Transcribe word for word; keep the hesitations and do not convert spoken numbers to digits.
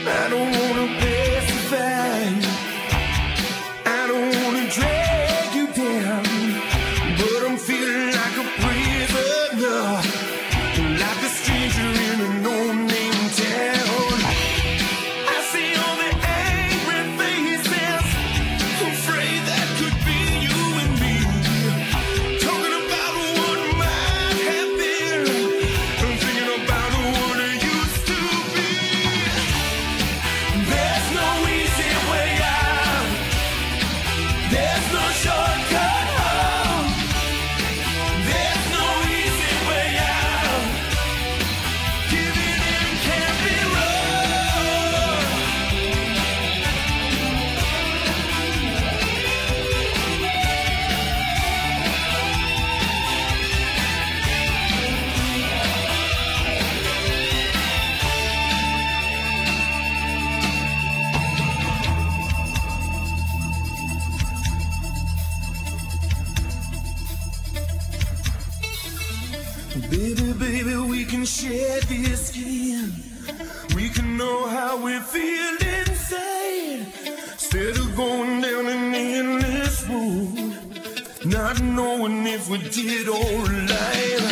I don't wanna pacify. I don't wanna drag you down, but I'm feeling like a prisoner, like a stranger in a no-name town. I see all the angry faces, afraid that could be you and me, talking about what might have been, and thinking about what it used to be. There's no easy way out. There's no shortcut home. There's no easy way out. Giving in can't be wrong. Baby, baby, we can share this skin. We can know how we feel inside. Instead of going down an endless road, not knowing if we did all right.